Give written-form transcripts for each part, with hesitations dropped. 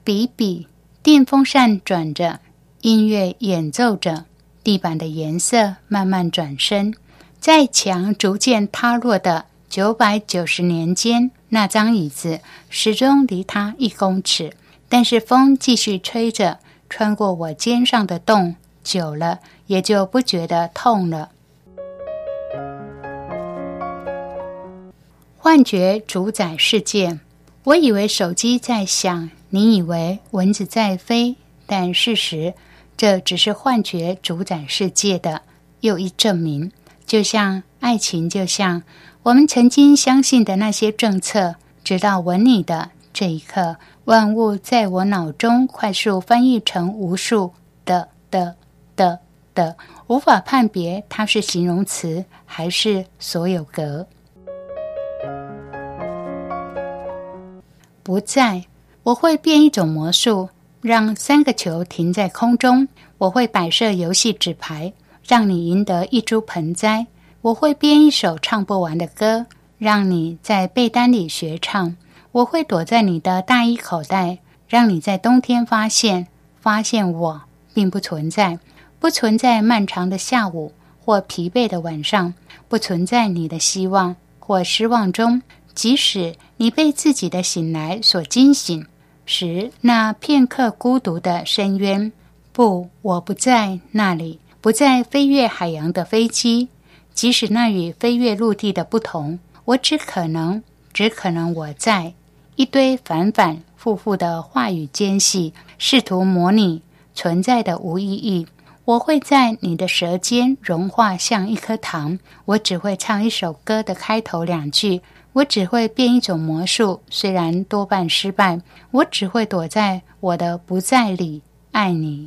比比，电风扇转着，音乐演奏着，地板的颜色慢慢转身。在墙逐渐塌落的990年间，那张椅子始终离他1公尺，但是风继续吹着，穿过我肩上的洞，久了也就不觉得痛了。幻觉主宰世界，我以为手机在响，你以为蚊子在飞，但事实这只是幻觉主宰世界的又一证明。就像爱情，就像我们曾经相信的那些政策，直到吻你的这一刻，万物在我脑中快速翻译成无数的，无法判别它是形容词还是所有格。不在，我会变一种魔术，让3个球停在空中。我会摆设游戏纸牌，让你赢得一株盆栽。我会编一首唱不完的歌，让你在被单里学唱。我会躲在你的大衣口袋，让你在冬天发现我并不存在，不存在漫长的下午或疲惫的晚上，不存在你的希望或失望中。即使你被自己的醒来所惊醒时，那片刻孤独的深渊，不，我不在那里，不在飞越海洋的飞机，即使那与飞越陆地的不同，我只可能我在。一堆反反复复的话语间隙，试图模拟存在的无意义。我会在你的舌尖融化像一颗糖，我只会唱一首歌的开头2句，我只会变一种魔术，虽然多半失败，我只会躲在我的不在里爱你。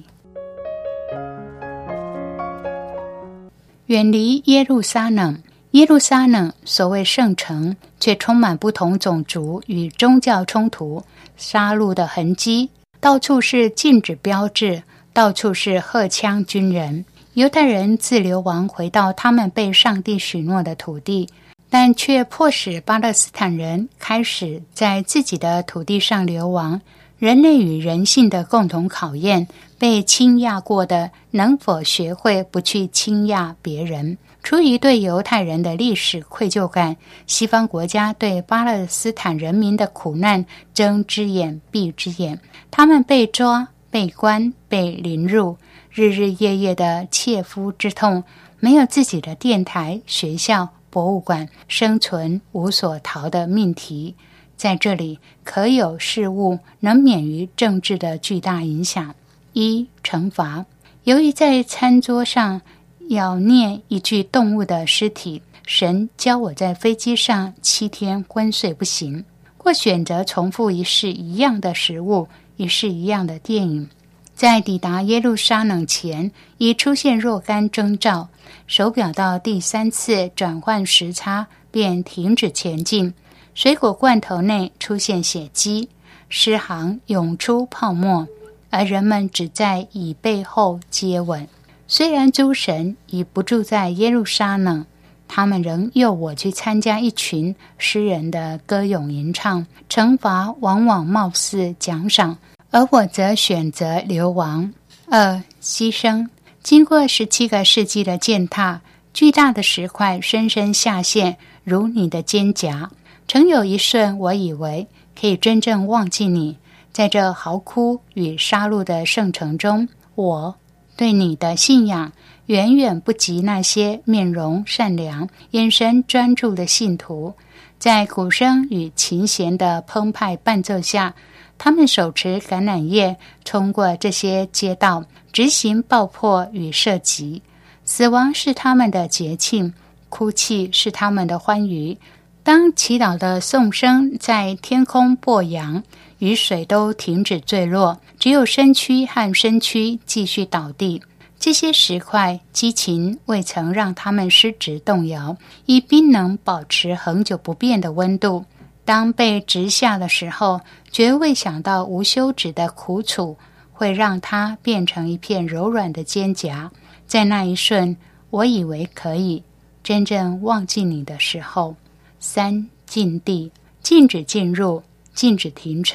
远离耶路撒冷，耶路撒冷所谓圣城，却充满不同种族与宗教冲突、杀戮的痕迹，到处是禁止标志，到处是荷枪军人。犹太人自流亡回到他们被上帝许诺的土地，但却迫使巴勒斯坦人开始在自己的土地上流亡。人类与人性的共同考验，被倾轧过的能否学会不去倾轧别人。出于对犹太人的历史愧疚感，西方国家对巴勒斯坦人民的苦难睁只眼闭只眼。他们被抓、被关、被凌辱，日日夜夜的切肤之痛，没有自己的电台、学校、博物馆，生存无所逃的命题。在这里，可有事物能免于政治的巨大影响。1. 惩罚。由于在餐桌上咬念一具动物的尸体，神教我在飞机上7天昏睡不醒，或选择重复一世一样的食物，一世一样的电影。在抵达耶路撒冷前，已出现若干征兆，手表到第3次转换时差便停止前进。水果罐头内出现血迹，尸行涌出泡沫，而人们只在椅背后接吻。虽然诸神已不住在耶路撒冷，他们仍诱我去参加一群诗人的歌咏吟唱，惩罚往往貌似奖赏，而我则选择流亡。2. 牺牲。经过17个世纪的践踏，巨大的石块深深下陷，如你的肩胛。曾有一瞬，我以为可以真正忘记你。在这嚎哭与杀戮的圣城中，我对你的信仰远远不及那些面容善良、眼神专注的信徒。在鼓声与琴弦的澎湃伴奏下，他们手持橄榄叶冲过这些街道，执行爆破与射击。死亡是他们的节庆，哭泣是他们的欢愉。当祈祷的颂声在天空播扬，雨水都停止坠落，只有身躯和身躯继续倒地。这些石块激情未曾让他们失职动摇，以冰能保持恒久不变的温度。当被掷下的时候，绝未想到无休止的苦楚会让它变成一片柔软的肩胛。在那一瞬，我以为可以真正忘记你的时候。3. 禁地。禁止进入，禁止停车，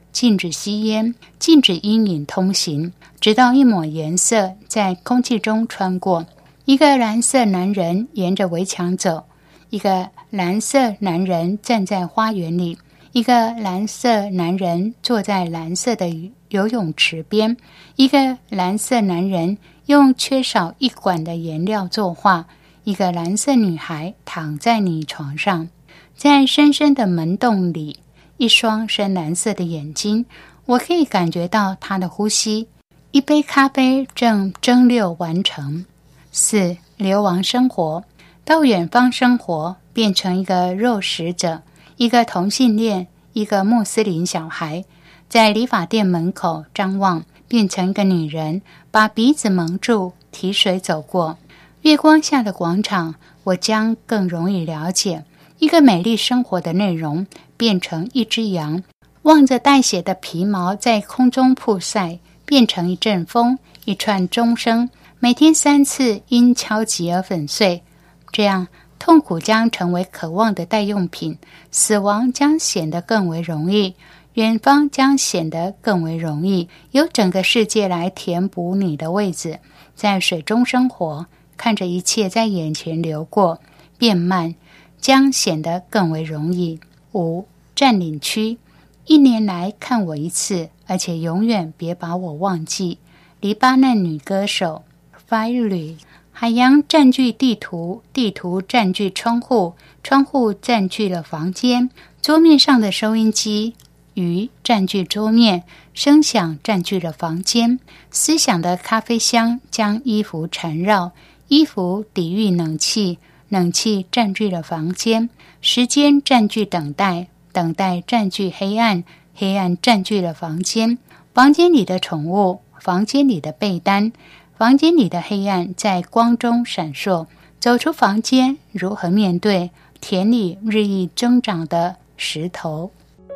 禁止吸烟，禁止阴影通行，直到一抹颜色在空气中穿过。一个蓝色男人沿着围墙走，一个蓝色男人站在花园里，一个蓝色男人坐在蓝色的游泳池边，一个蓝色男人用缺少一管的颜料作画，一个蓝色女孩躺在你床上。在深深的门洞里，一双深蓝色的眼睛，我可以感觉到她的呼吸。一杯咖啡正蒸馏完成。4. 流亡生活，到远方生活，变成一个肉食者，一个同性恋，一个穆斯林小孩，在理发店门口张望，变成一个女人，把鼻子蒙住，提水走过。月光下的广场，我将更容易了解一个美丽生活的内容，变成一只羊，望着带血的皮毛在空中曝晒，变成一阵风，一串钟声，每天3次因敲击而粉碎。这样痛苦将成为渴望的代用品，死亡将显得更为容易，远方将显得更为容易，由整个世界来填补你的位置。在水中生活，看着一切在眼前流过，变慢将显得更为容易。5. 占领区，1年来看我一次，而且永远别把我忘记。黎巴嫩女歌手 Fairy。 海洋占据地图，地图占据窗户，窗户占据了房间，桌面上的收音机，鱼占据桌面，声响占据了房间，思想的咖啡香将衣服缠绕，衣服抵御冷气，冷气占据了房间，时间占据等待，等待占据黑暗，黑暗占据了房间，房间里的宠物，房间里的被单，房间里的黑暗在光中闪烁。走出房间，如何面对田里日益增长的石头？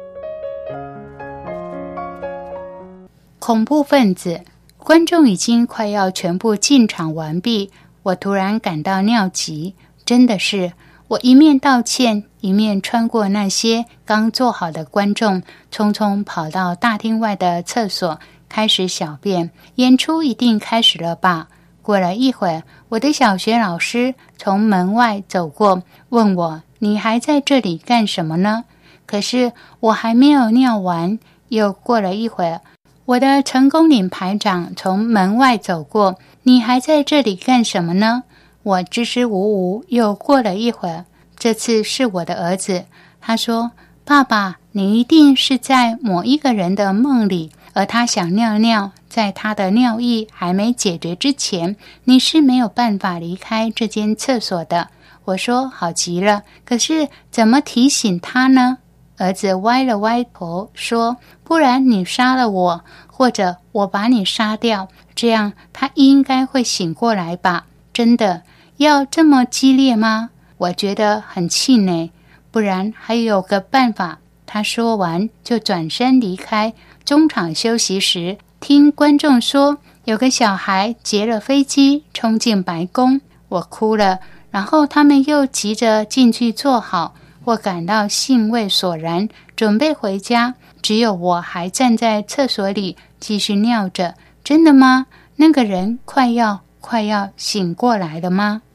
恐怖分子，观众已经快要全部进场完毕，我突然感到尿急，真的是。我一面道歉，一面穿过那些刚坐好的观众，匆匆跑到大厅外的厕所，开始小便。演出一定开始了吧？过了一会儿，我的小学老师从门外走过，问我：“你还在这里干什么呢？”可是我还没有尿完。又过了一会儿，我的成功岭排长从门外走过：“你还在这里干什么呢？”我支支吾吾。又过了一会儿，这次是我的儿子，他说：“爸爸，你一定是在某一个人的梦里，而他想尿尿，在他的尿意还没解决之前，你是没有办法离开这间厕所的。”我说：“好极了，可是怎么提醒他呢？”儿子歪了歪头说：“不然你杀了我，或者我把你杀掉，这样他应该会醒过来吧？真的要这么激烈吗？”我觉得很气馁，不然还有个办法。他说完就转身离开。中场休息时，听观众说有个小孩劫了飞机冲进白宫，我哭了，然后他们又急着进去坐好，我感到兴味索然，准备回家，只有我还站在厕所里继续尿着。真的吗？那个人快要醒过来了吗？